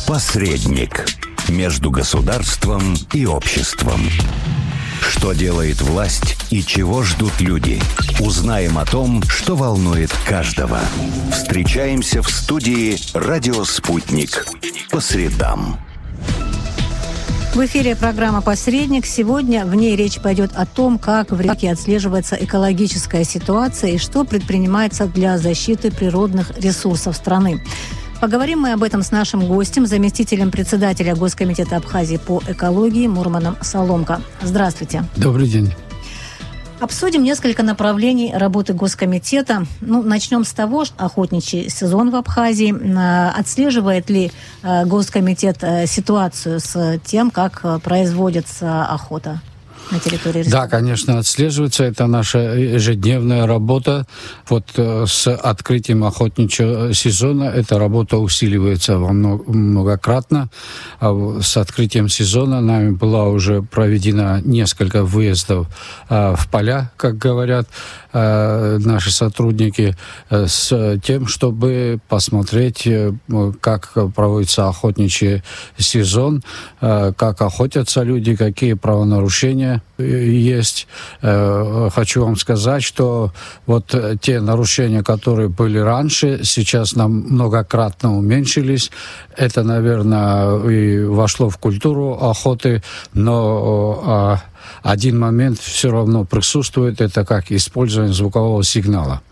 Посредник между государством и обществом. Что делает власть и чего ждут люди? Узнаем о том, что волнует каждого. Встречаемся в студии «Радио Спутник» по средам. В эфире программа «Посредник». Сегодня в ней речь пойдет о том, как в реке отслеживается экологическая ситуация и что предпринимается для защиты природных ресурсов страны. Поговорим мы об этом с нашим гостем, заместителем председателя Госкомитета Абхазии по экологии Мурманом Соломко. Здравствуйте. Добрый день. Обсудим несколько направлений работы Госкомитета. Начнем с того, что охотничий сезон в Абхазии. Отслеживает ли Госкомитет ситуацию с тем, как производится охота на территории республики? Да, конечно, отслеживается. Это наша ежедневная работа. С открытием охотничьего сезона эта работа усиливается многократно. С открытием сезона нами была уже проведена несколько выездов в поля, как говорят наши сотрудники, с тем, чтобы посмотреть, как проводится охотничий сезон, как охотятся люди, какие правонарушения есть. Хочу вам сказать, что те нарушения, которые были раньше, сейчас нам многократно уменьшились. Это, наверное, и вошло в культуру охоты, но один момент все равно присутствует, это как использование звукового сигнала.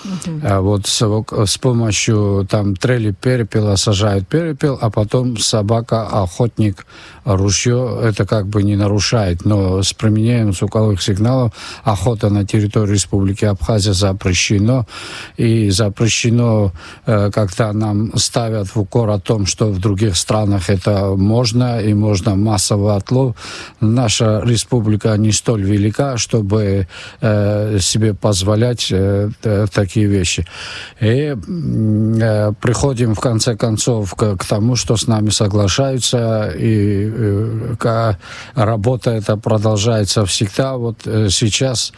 С помощью трели перепела сажают перепел, а потом собака-охотник ружье это как бы не нарушает, но с применением звуковых сигналов охота на территории Республики Абхазия запрещено. И запрещено, когда нам ставят в укор о том, что в других странах это можно, и можно массовый отлов. Наша республика не столь велика, чтобы себе позволять такие вещи. И приходим в конце концов к тому, что с нами соглашаются, и работа эта продолжается всегда. Сейчас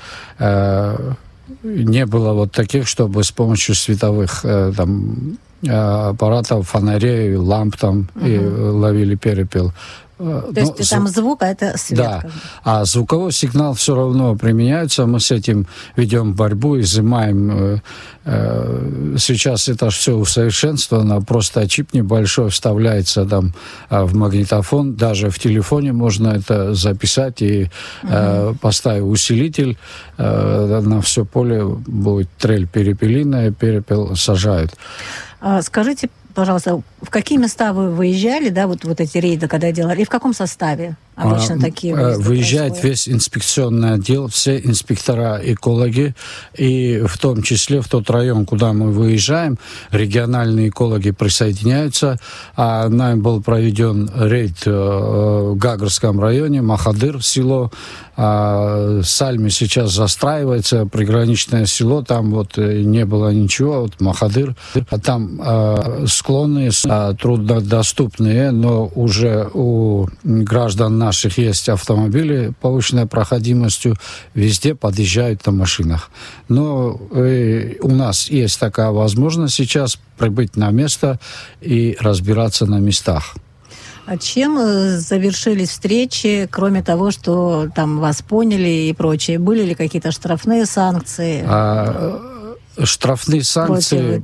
не было таких, чтобы с помощью световых аппаратов, фонарей, ламп и ловили перепел. То есть там звук, а это свет. Да, а звуковой сигнал все равно применяется. Мы с этим ведем борьбу, изымаем. Сейчас это все усовершенствовано. Просто чип небольшой вставляется в магнитофон. Даже в телефоне можно это записать и поставив усилитель, на все поле будет трель перепелиная, перепел сажают. Скажите, пожалуйста, в какие места вы выезжали, эти рейды, когда делали, и в каком составе обычно такие выезды выезжает происходят? Весь инспекционный отдел, все инспектора, экологи, и в том числе в тот район, куда мы выезжаем, региональные экологи присоединяются. Нами был проведен рейд в Гагарском районе, Махадыр село. Сальми сейчас застраивается, приграничное село, там не было ничего, Махадыр. Там склонные, труднодоступные, но уже у граждан наших есть автомобили повышенной проходимостью, везде подъезжают на машинах. Но у нас есть такая возможность сейчас прибыть на место и разбираться на местах. А чем завершились встречи, кроме того, что вас поняли и прочее? Были ли какие-то штрафные санкции? Штрафные санкции,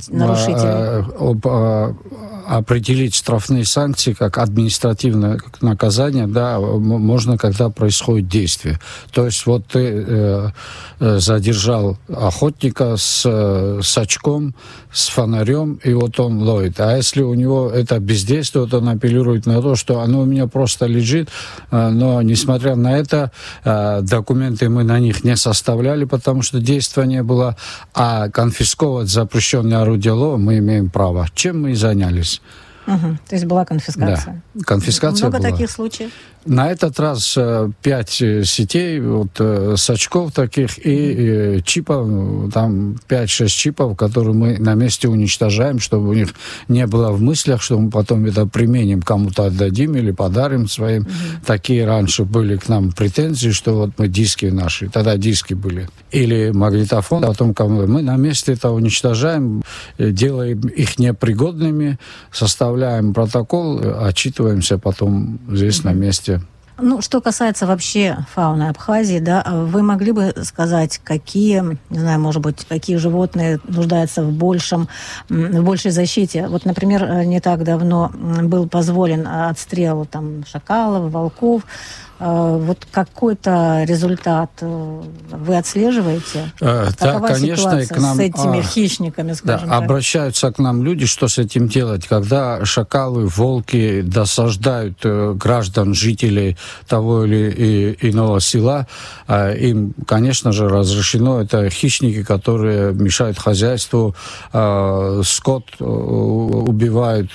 определить штрафные санкции как административное наказание, можно, когда происходит действие. То есть ты задержал охотника с очком, с фонарем, и он ловит. А если у него это бездействие, то он апеллирует на то, что оно у меня просто лежит, но, несмотря на это, документы мы на них не составляли, потому что действия не было, а конфисковать запрещенное орудие лова мы имеем право. Чем мы и занялись. То есть была конфискация? Да, конфискация Много была. таких случаев? На этот раз 5 сетей, с очков таких и чипов, там 5-6 чипов, которые мы на месте уничтожаем, чтобы у них не было в мыслях, что мы потом это применим, кому-то отдадим или подарим своим. Такие раньше были к нам претензии, что мы диски наши, тогда диски были. Или магнитофон, потом мы на месте это уничтожаем, делаем их непригодными, составляем составляем протокол, отчитываемся потом здесь на месте. Ну, что касается вообще фауны Абхазии, да, вы могли бы сказать, какие, не знаю, может быть, какие животные нуждаются в большей защите? Вот, например, не так давно был позволен отстрел там шакалов, волков. Вот какой-то результат вы отслеживаете? Да, конечно, к нам, с этими хищниками, скажем так? Обращаются к нам люди, что с этим делать. Когда шакалы, волки досаждают граждан, жителей того или иного села, им, конечно же, разрешено. Это хищники, которые мешают хозяйству, скот убивают,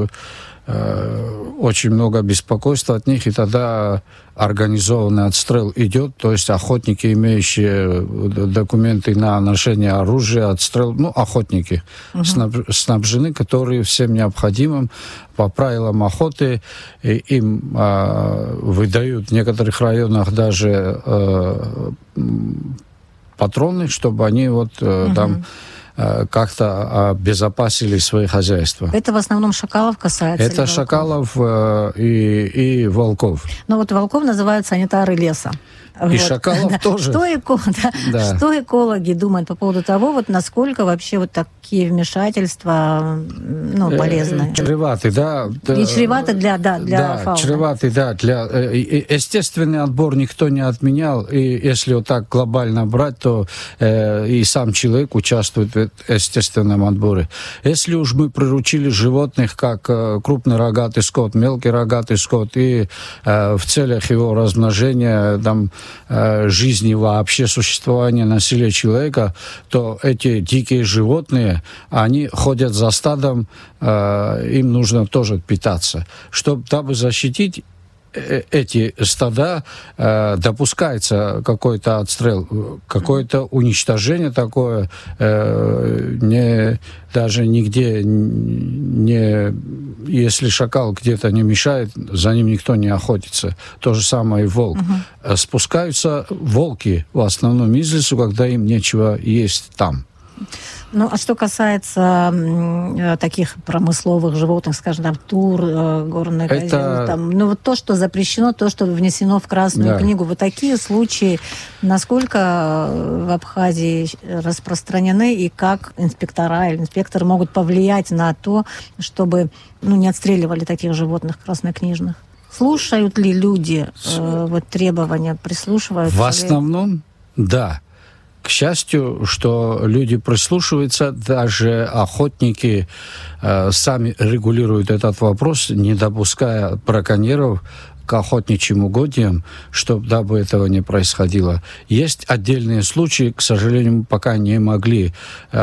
очень много беспокойства от них, и тогда организованный отстрел идет, то есть охотники, имеющие документы на ношение оружия, отстрел, охотники снабжены, которые всем необходимым по правилам охоты, им выдают в некоторых районах даже патроны, чтобы они там как-то обезопасили свои хозяйства. Это в основном шакалов касается? Это шакалов и волков. Но вот волков называют санитары леса. И шакалов тоже. Что экологи думают по поводу того, насколько вообще такие вмешательства полезны? Чреваты, да. И чреваты для фауны. Чреваты, да. Естественный отбор никто не отменял. И если так глобально брать, то и сам человек участвует в естественном отборе. Если уж мы приручили животных, как крупный рогатый скот, мелкий рогатый скот, и в целях его размножения, жизни вообще, существования на селе человека, то эти дикие животные, они ходят за стадом, им нужно тоже питаться. Дабы защитить эти стада, допускается какой-то отстрел, какое-то уничтожение такое, даже нигде не... Если шакал где-то не мешает, за ним никто не охотится. То же самое и волк. Спускаются волки в основном из лесу, когда им нечего есть там. А что касается таких промысловых животных, скажем, тур, горный козел, то, что запрещено, то, что внесено в Красную книгу, такие случаи, насколько в Абхазии распространены, и как инспекторы могут повлиять на то, чтобы не отстреливали таких животных краснокнижных? Слушают ли люди требования, прислушиваются? В основном, да. К счастью, что люди прислушиваются, даже охотники сами регулируют этот вопрос, не допуская браконьеров к охотничьим угодьям, дабы этого не происходило. Есть отдельные случаи, к сожалению, мы пока не могли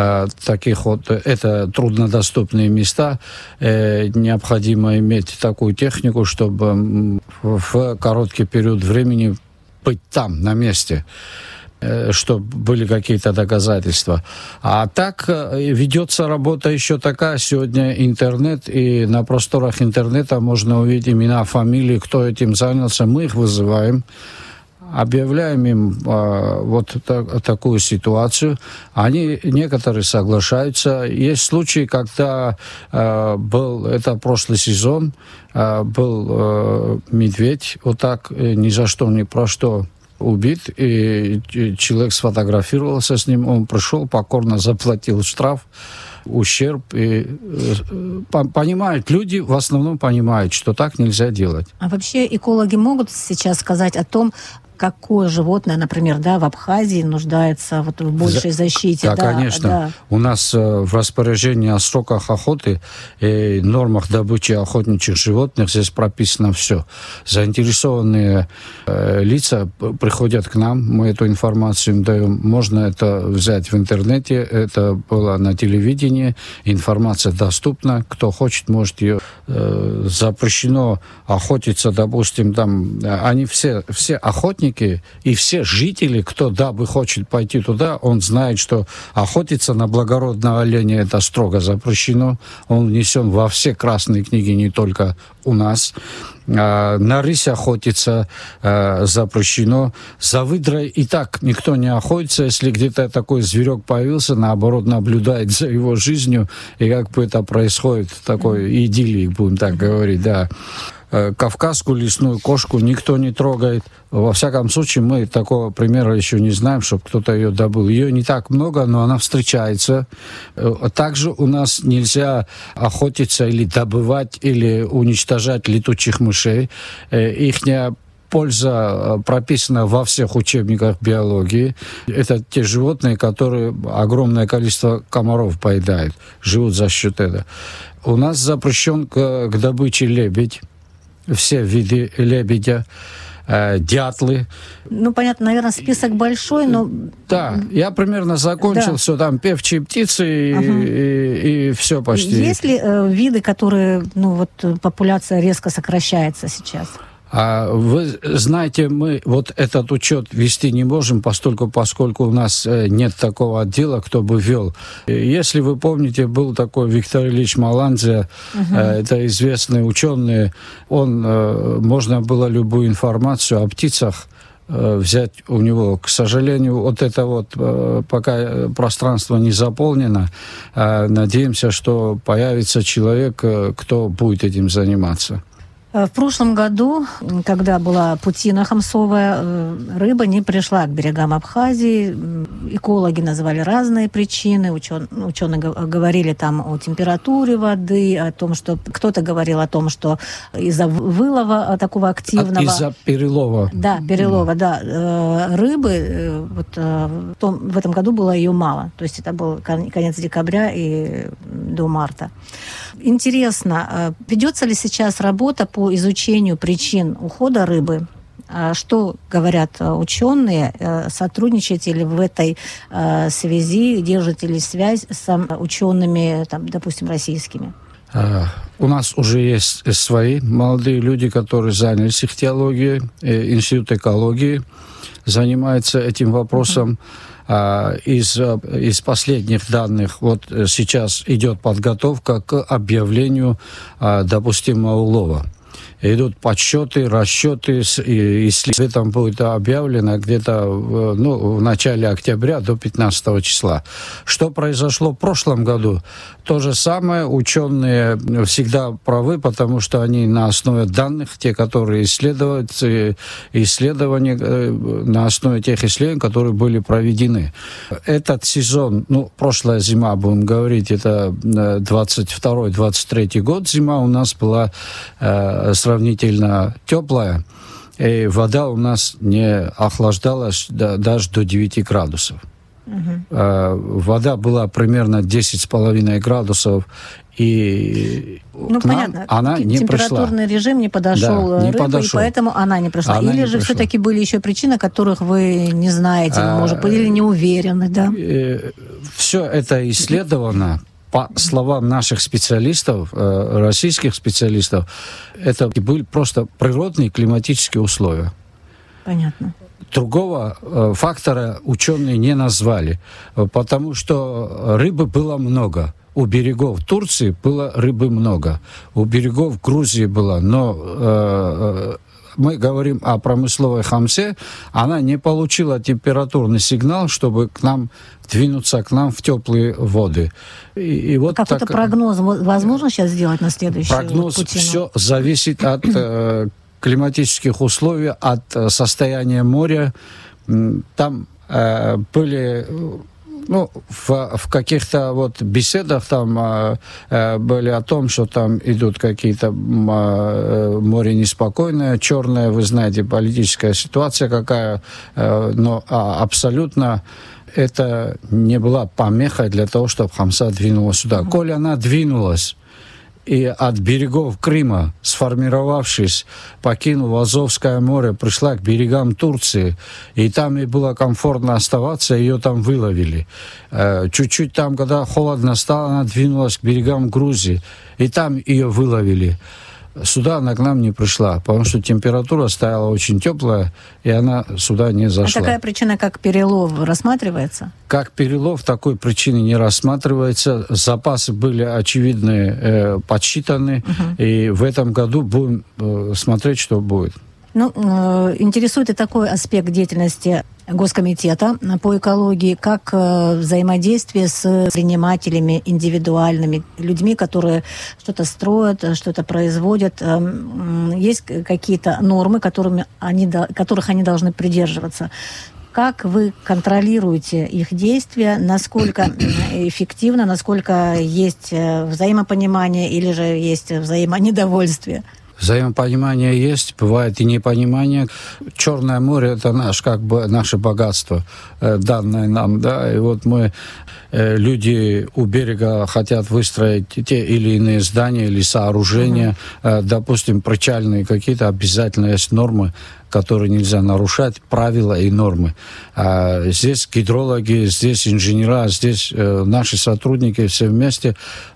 это труднодоступные места, необходимо иметь такую технику, чтобы в короткий период времени быть там, на месте, чтобы были какие-то доказательства. А так ведется работа еще такая. Сегодня интернет, и на просторах интернета можно увидеть имена, фамилии, кто этим занялся. Мы их вызываем, объявляем им такую ситуацию. Некоторые соглашаются. Есть случаи, когда это прошлый сезон, был медведь, ни за что, ни про что убит, и человек сфотографировался с ним, он пришел, покорно заплатил штраф, ущерб, и понимают, люди в основном понимают, что так нельзя делать. А вообще экологи могут сейчас сказать о том, какое животное, например, в Абхазии нуждается в большей защите? Да, конечно. Да. У нас в распоряжении о сроках охоты и нормах добычи охотничьих животных здесь прописано все. Заинтересованные лица приходят к нам, мы эту информацию им даем. Можно это взять в интернете, это было на телевидении, информация доступна, кто хочет, может ее. Запрещено охотиться, допустим, они все охотники, охотники и все жители, кто дабы хочет пойти туда, он знает, что охотиться на благородного оленя это строго запрещено. Он внесен во все красные книги, не только у нас. На рысь охотиться запрещено. За выдрой и так никто не охотится. Если где-то такой зверек появился, наоборот, наблюдает за его жизнью, и как бы это происходит, такой идиллии, будем так говорить, да. Кавказскую лесную кошку никто не трогает. Во всяком случае, мы такого примера еще не знаем, чтобы кто-то ее добыл. Ее не так много, но она встречается. Также у нас нельзя охотиться или добывать, или уничтожать летучих мышей. Ихняя польза прописана во всех учебниках биологии. Это те животные, которые огромное количество комаров поедают, живут за счет этого. У нас запрещен к добыче лебедь. Все виды лебедя, дятлы. Ну, понятно, наверное, список большой, но... Да, я примерно закончил, да. все там певчие птицы и все почти. Есть ли виды, которые, ну, вот популяция резко сокращается сейчас? Вы знаете, мы вот этот учет вести не можем, поскольку у нас нет такого отдела, кто бы вел. Если вы помните, был такой Виктор Ильич Маланзия, это известный ученый, можно было любую информацию о птицах взять у него. К сожалению, вот это вот, пока пространство не заполнено, надеемся, что появится человек, кто будет этим заниматься. В прошлом году, когда была путина хамсовая, рыба не пришла к берегам Абхазии. Экологи назвали разные причины. Ученые говорили там о температуре воды, о том, что кто-то говорил о том, что из-за вылова такого активного... Из-за перелова. Да, перелова, да. Рыбы в этом году было ее мало. То есть это был конец декабря и до марта. Интересно, ведется ли сейчас работа по изучению причин ухода рыбы? Что говорят ученые? Сотрудничаете ли в этой связи? Держите ли связь с учеными, там, допустим, российскими? У нас уже есть свои молодые люди, которые занялись ихтиологией. Институт экологии занимается этим вопросом. Из последних данных, вот сейчас идет подготовка к объявлению допустимого улова. Идут подсчеты, расчеты, и там будет объявлено где-то в начале октября до 15 числа. Что произошло в прошлом году? То же самое. Ученые всегда правы, потому что они на основе данных, те, которые исследования на основе тех исследований, которые были проведены. Этот сезон, прошлая зима, будем говорить, это 22-23 год, зима у нас была сравнительно теплая, и вода у нас не охлаждалась даже до 9 градусов. Вода была примерно 10,5 градусов, и понятно, она не пришла. Температурный режим не подошел рыбе, и поэтому она не пришла. Или же все-таки были еще причины, которых вы не знаете, может быть, или не уверены, да? Все это исследовано. По словам наших специалистов, российских специалистов, это были просто природные климатические условия. Понятно. Другого фактора ученые не назвали, потому что рыбы было много. У берегов Турции было рыбы много, у берегов Грузии было, но мы говорим о промысловой хамсе, она не получила температурный сигнал, чтобы двинуться к нам в теплые воды. И вот какой-то прогноз возможно сейчас сделать на следующий прогноз? Путину? Все зависит от климатических условий, от состояния моря. Там были... в каких-то беседах там были о том, что там идут какие-то море неспокойное, черное, вы знаете, политическая ситуация какая, но абсолютно это не была помеха для того, чтобы хамса двинулась сюда. Коль она двинулась, и от берегов Крыма, сформировавшись, покинула Азовское море, пришла к берегам Турции, и там ей было комфортно оставаться, ее там выловили. Чуть-чуть там, когда холодно стало, она двинулась к берегам Грузии, и там ее выловили. сюда она к нам не пришла, потому что температура стояла очень теплая, и она сюда не зашла. А такая причина, как перелов, рассматривается? Как перелов, такой причины не рассматривается. Запасы были очевидно подсчитаны, и в этом году будем смотреть, что будет. Ну, интересует и такой аспект деятельности Госкомитета по экологии, как взаимодействие с предпринимателями, индивидуальными людьми, которые что-то строят, что-то производят. Есть какие-то нормы, которых они должны придерживаться. Как вы контролируете их действия, насколько эффективно, насколько есть взаимопонимание или же есть взаимонедовольствие? Взаимопонимание есть, бывает и непонимание. Черное море – это наше богатство, данное нам, да. И вот люди у берега хотят выстроить те или иные здания или сооружения, допустим, причальные какие-то, обязательно есть нормы, которые нельзя нарушать, правила и нормы. Здесь гидрологи, здесь инженера, здесь наши сотрудники все вместе.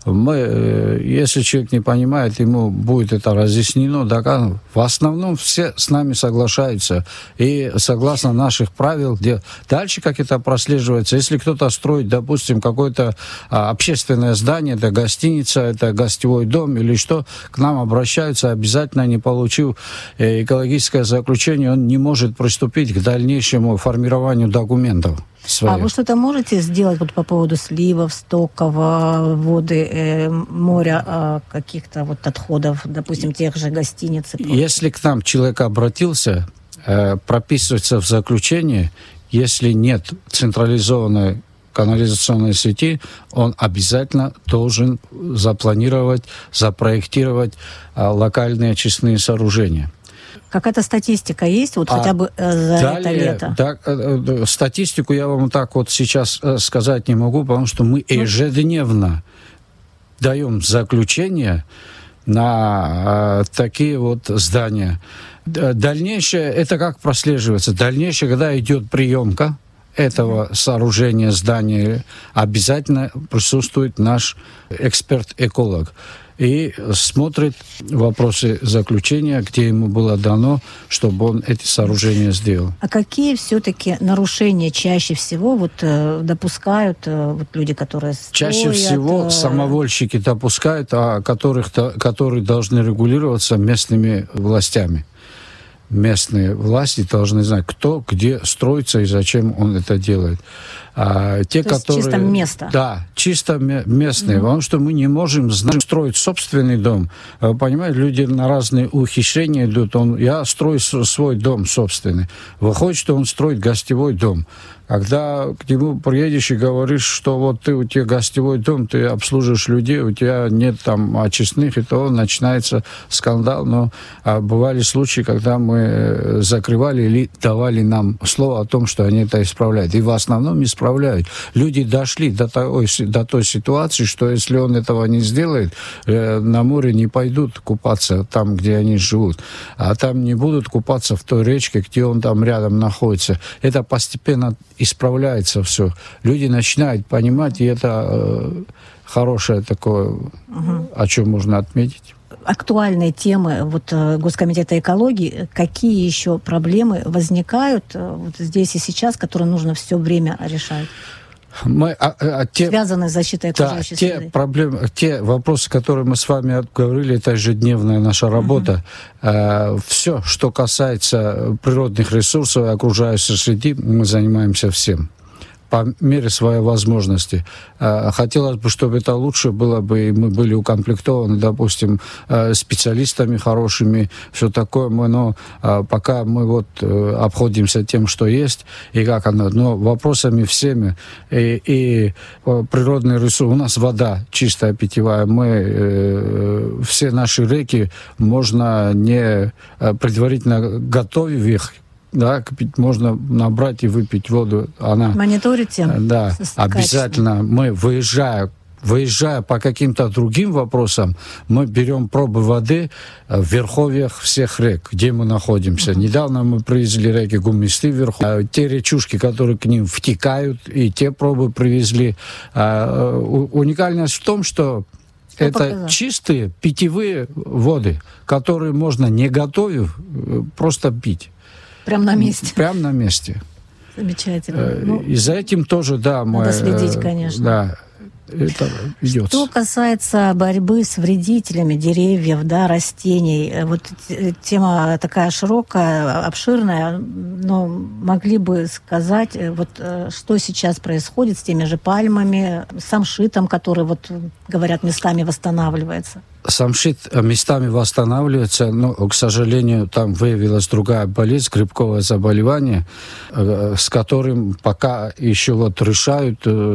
Если человек не понимает, ему будет это разъяснено, доказано. В основном все с нами соглашаются. И согласно наших правил, дальше как это прослеживается, если кто-то строит, допустим, какое-то общественное здание, это гостиница, это гостевой дом или что, к нам обращаются, обязательно не получив экологическое заключение, он не может приступить к дальнейшему формированию документов своих. А вы что-то можете сделать по поводу сливов, стоков, воды, моря, каких-то отходов, допустим, тех же гостиниц? Если к нам человек обратился, прописывается в заключении, если нет централизованной канализационной сети, он обязательно должен запланировать, запроектировать локальные очистные сооружения. Какая-то статистика есть, хотя бы за это лето? Статистику я вам так сейчас сказать не могу, потому что мы ежедневно даем заключение на такие здания. Дальнейшее, это как прослеживается? Дальнейшее, когда идет приемка этого сооружения, здания, обязательно присутствует наш эксперт-эколог и смотрит вопросы заключения, где ему было дано, чтобы он эти сооружения сделал. А какие все-таки нарушения чаще всего допускают люди, которые строят? Чаще всего самовольщики допускают, которые должны регулироваться местными властями. Местные власти должны знать, кто где строится и зачем он это делает. Чисто место? Да, чисто местные. Потому что мы не можем строить собственный дом. Понимаете, люди на разные ухищрения идут. Я строю свой дом собственный. Выходит, что он строит гостевой дом. Когда к нему приедешь и говоришь, что у тебя гостевой дом, ты обслуживаешь людей, у тебя нет там очистных, и то начинается скандал. Но бывали случаи, когда мы закрывали или давали нам слово о том, что они это исправляют. И в основном исправляют. Люди дошли до той ситуации, что если он этого не сделает, на море не пойдут купаться там, где они живут. А там не будут купаться в той речке, где он там рядом находится. Это постепенно исправляется все. Люди начинают понимать, и это хорошее такое, о чем можно отметить. Актуальные темы Госкомитета экологии, какие еще проблемы возникают здесь и сейчас, которые нужно все время решать? Связаны с защитой окружающей среды. Те вопросы, которые мы с вами говорили, это ежедневная наша работа. Все, что касается природных ресурсов и окружающей среды, мы занимаемся всем по мере своей возможности. Хотелось бы, чтобы это лучше было бы, и мы были укомплектованы, допустим, специалистами хорошими, все такое. Но пока мы обходимся тем, что есть, и как оно. Но вопросами всеми. И природные ресурсы. У нас вода чистая, питьевая. Все наши реки можно не предварительно готовив их, можно набрать и выпить воду. Мониторите? Да, обязательно. Мы, выезжая по каким-то другим вопросам, мы берем пробы воды в верховьях всех рек, где мы находимся. Недавно мы привезли реки Гумисты вверху. Те речушки, которые к ним втекают, и те пробы привезли. Уникальность в том, что Это чистые питьевые воды, которые можно, не готовив, просто пить. Прямо на месте? Прямо на месте. Замечательно. И за этим тоже, да, надо следить, конечно. Да, это ведется. Что касается борьбы с вредителями деревьев, да, растений, вот тема такая широкая, обширная, но могли бы сказать, вот что сейчас происходит с теми же пальмами, самшитом, который, вот, говорят, местами восстанавливается? Самшит местами восстанавливается, но, к сожалению, там выявилась другая болезнь, грибковое заболевание, с которым пока еще вот решают,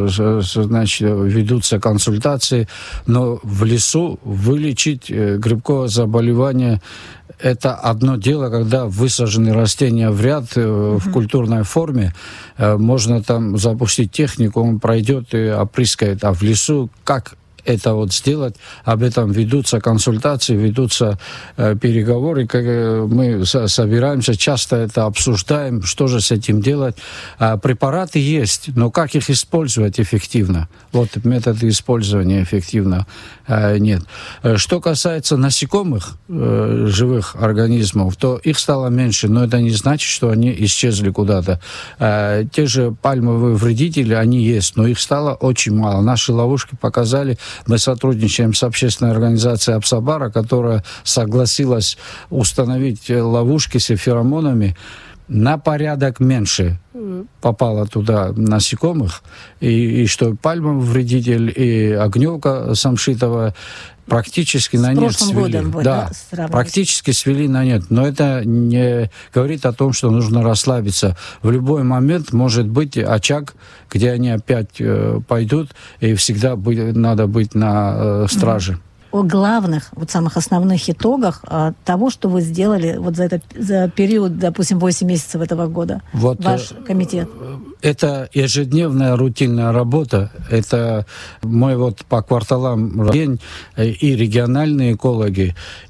значит, ведутся консультации, но в лесу вылечить грибковое заболевание — это одно дело, когда высажены растения в ряд в культурной форме, можно там запустить технику, он пройдет и опрыскает, а в лесу как это вот сделать, об этом ведутся консультации, ведутся переговоры, мы собираемся, часто это обсуждаем, что же с этим делать. Препараты есть, но как их использовать эффективно? Вот методы использования эффективно нет. Что касается насекомых, живых организмов, то их стало меньше, но это не значит, что они исчезли куда-то. Те же пальмовые вредители, они есть, но их стало очень мало. Наши ловушки показали. Мы сотрудничаем с общественной организацией Апсабара, которая согласилась установить ловушки с феромонами. На порядок меньше попало туда насекомых, и что пальмовый вредитель, и огневка самшитовая практически на нет свели. Да, практически свели на нет. Но это не говорит о том, что нужно расслабиться. В любой момент может быть очаг, где они опять пойдут, и всегда надо быть на страже. О главных, вот самых основных итогах того, что вы сделали вот за период, допустим, 8 месяцев этого года, вот, ваш комитет? Это ежедневная рутинная работа. Это мой вот по кварталам день и региональные экологи,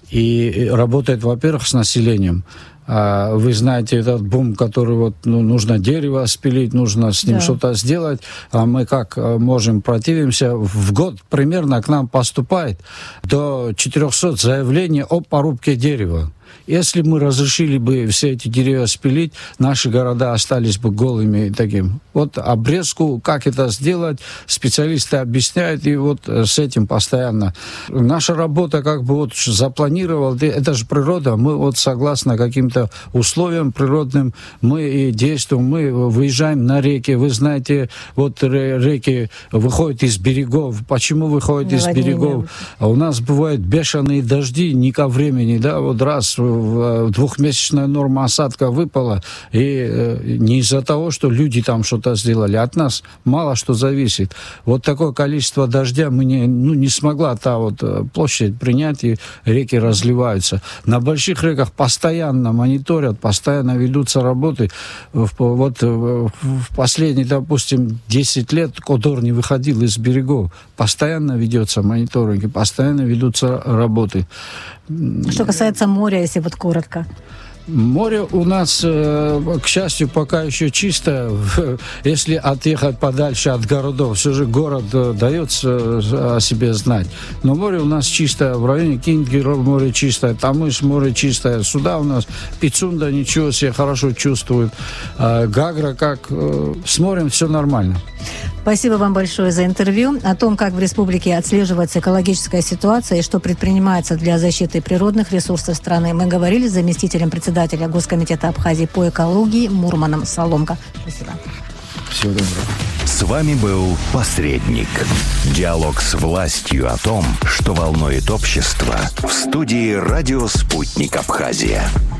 и работает, во-первых, с населением. Вы знаете этот бум, который вот, нужно дерево спилить, нужно с ним что-то сделать, а мы как можем противимся. В год примерно к нам поступает до 400 заявлений о порубке дерева. Если мы разрешили бы все эти деревья спилить, наши города остались бы голыми таким. Вот обрезку, как это сделать, специалисты объясняют, и вот с этим постоянно. Наша работа как бы вот запланировала, это же природа, мы вот согласно каким-то условиям природным, мы и действуем, мы выезжаем на реки, вы знаете, вот реки выходят из берегов. Почему выходят из берегов? А у нас бывают бешеные дожди, не ко времени, да, вот раз двухмесячная норма осадка выпала, и не из-за того, что люди там что-то сделали, от нас мало что зависит. Вот такое количество дождя мы не смогла та вот площадь принять, и реки разливаются. На больших реках постоянно мониторят, постоянно ведутся работы. Вот в последние, допустим, 10 лет Кодор не выходил из берегов. Постоянно ведется мониторинг, и постоянно ведутся работы. Что касается моря, если вот коротко. Море у нас, к счастью, пока еще чисто. Если отъехать подальше от городов, все же город дается о себе знать. Но море у нас чистое. В районе Кинги море чистое, Тамыш море чистое. Сюда у нас Пицунда ничего себе хорошо чувствует. Гагра как... С морем все нормально. Спасибо вам большое за интервью. О том, как в республике отслеживается экологическая ситуация и что предпринимается для защиты природных ресурсов страны, мы говорили с заместителем председателя Госкомитета Абхазии по экологии Мурманом Соломко. Спасибо. Всего доброго. С вами был «Посредник». Диалог с властью о том, что волнует общество, в студии «Радио Спутник Абхазия».